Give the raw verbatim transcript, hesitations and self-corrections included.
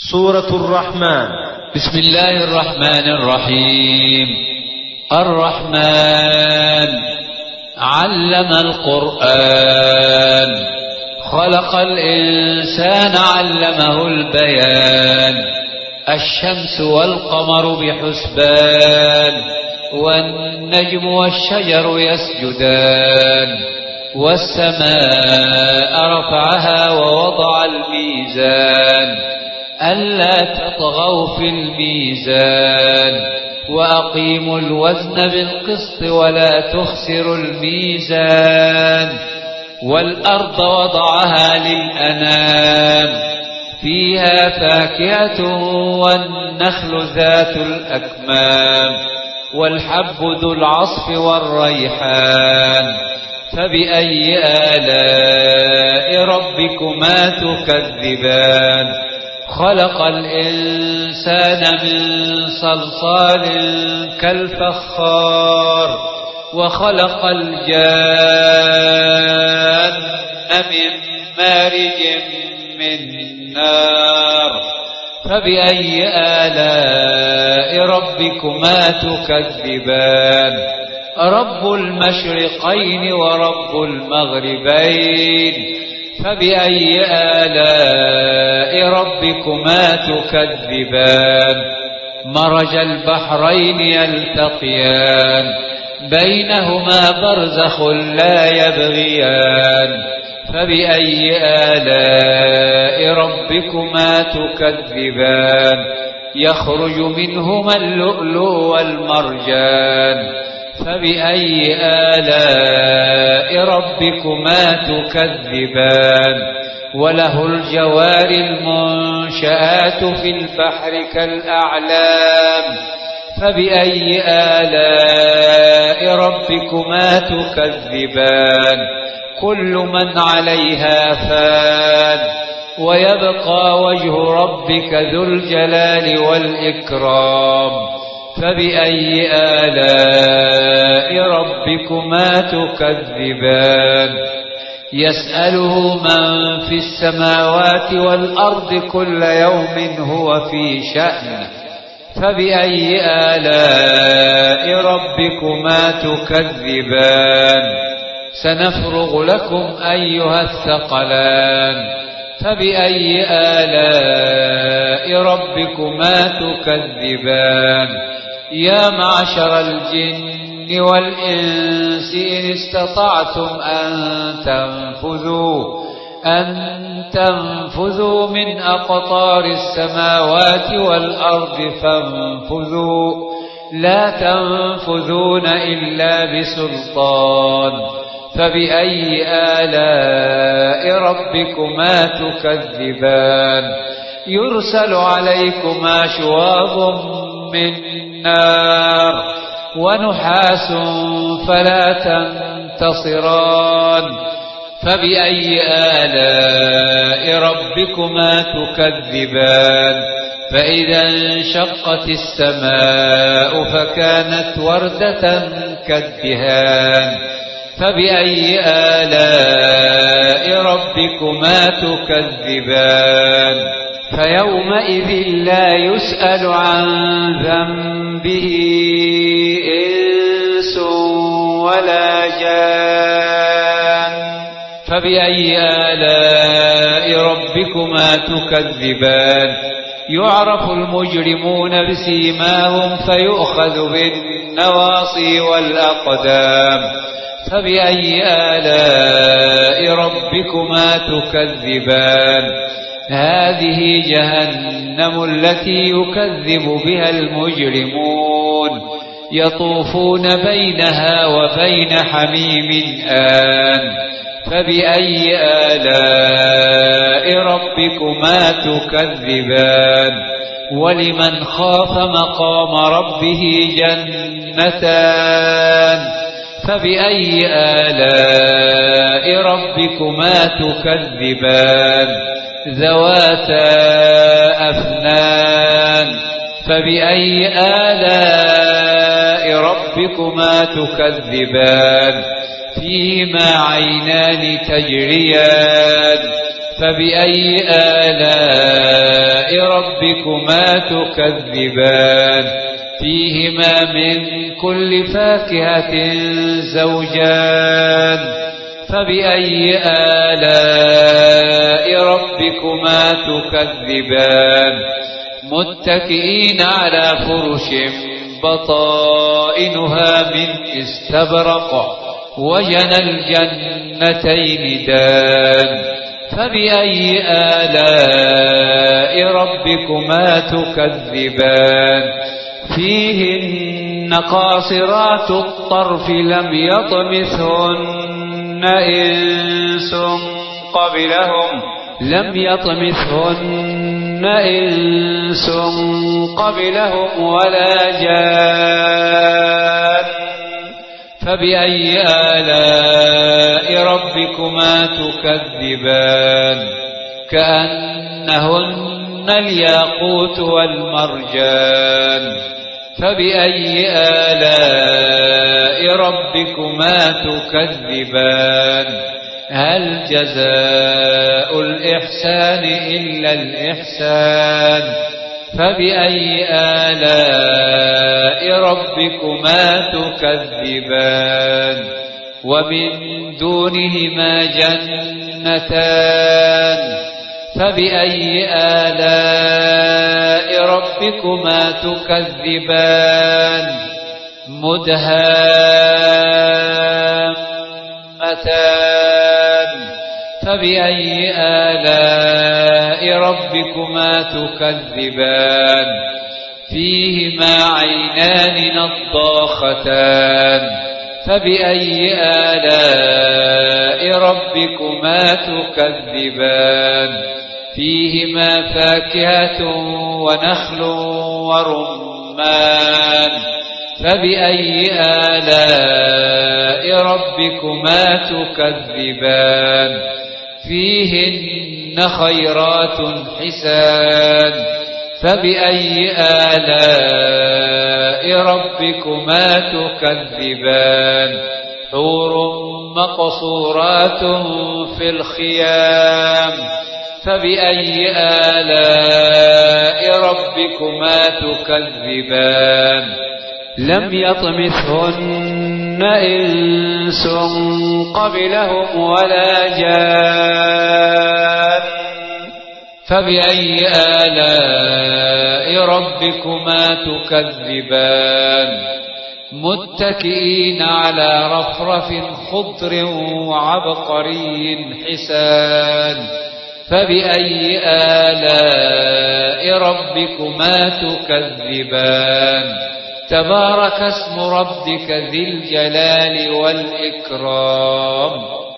سورة الرحمن. بسم الله الرحمن الرحيم. الرحمن علم القرآن، خلق الإنسان علمه البيان. الشمس والقمر بحسبان، والنجم والشجر يسجدان. والسماء رفعها ووضع الميزان ألا تطغوا في الميزان، وأقيموا الوزن بالقسط ولا تخسروا الميزان. والأرض وضعها للأنام، فيها فاكهة والنخل ذات الأكمام، والحب ذو العصف والريحان. فبأي آلاء ربكما تكذبان؟ خلق الإنسان من صلصال كالفخار، وخلق الجان من مارج من نار. فبأي آلاء ربكما تكذبان؟ رب المشرقين ورب المغربين. فبأي آلاء ربكما تكذبان؟ مرج البحرين يلتقيان، بينهما برزخ لا يبغيان. فبأي آلاء ربكما تكذبان؟ يخرج منهما اللؤلؤ والمرجان. فبأي آلاء ربكما تكذبان؟ وله الجوار المنشآت في البحر كالأعلام. فبأي آلاء ربكما تكذبان؟ كل من عليها فان، ويبقى وجه ربك ذو الجلال والإكرام. فبأي آلاء ربكما تكذبان؟ يسأله من في السماوات والأرض كل يوم هو في شأن. فبأي آلاء ربكما تكذبان؟ سنفرغ لكم أيها الثقلان. فبأي آلاء ربكما تكذبان؟ يا معشر الجن والإنس إن استطعتم أن تنفذوا أن تنفذوا من أقطار السماوات والأرض فانفذوا، لا تنفذون إلا بسلطان. فبأي آلاء ربكما تكذبان؟ يرسل عليكما شواظ من نار ونحاس فلا تنتصران. فبأي آلاء ربكما تكذبان؟ فإذا انشقت السماء فكانت وردة كالدهان. فبأي آلاء ربكما تكذبان؟ فيومئذ لا يسأل عن ذنبه إنس ولا جان. فبأي آلاء ربكما تكذبان؟ يعرف المجرمون بسيماهم فيؤخذ بالنواصي والأقدام. فبأي آلاء ربكما تكذبان؟ هذه جهنم التي يكذب بها المجرمون، يطوفون بينها وبين حميم آن. فبأي آلاء ربكما تكذبان؟ ولمن خاف مقام ربه جنتان. فبأي آلاء ربكما تكذبان؟ ذواتا أفنان. فبأي آلاء ربكما تكذبان؟ فيهما عينان تجريان. فبأي آلاء ربكما تكذبان فيهما من كل فاكهة زوجان فبأي آلاء ربكما تكذبان متكئين على فرش بطائنها من استبرق وجنى الجنتين دان فبأي آلاء ربكما تكذبان فيهن قاصرات الطرف لم يطمثهن إنس قبلهم لم يطمثهن إنس قبلهم ولا جان فبأي آلاء ربكما تكذبان كأنهن الياقوت والمرجان فبأي آلاء ربكما تكذبان هل جزاء الإحسان إلا الإحسان فبأي آلاء ربكما تكذبان ومن دونهما جنتان فبأي آلاء ربكما تكذبان مدهامتان فبأي آلاء ربكما تكذبان فيهما عينان نضاختان فبأي آلاء ربكما تكذبان فيهما فاكهة ونخل ورمان فبأي آلاء ربكما تكذبان فيهن خيرات حسان فبأي آلاء ربكما تكذبان حور مقصورات في الخيام فبأي آلاء ربكما تكذبان لم يطمثهن إنس قبلهم ولا جان فبأي آلاء ربكما تكذبان متكئين على رفرف خضر وعبقري حسان فبأي آلاء ربكما تكذبان تبارك اسم ربك ذي الجلال والإكرام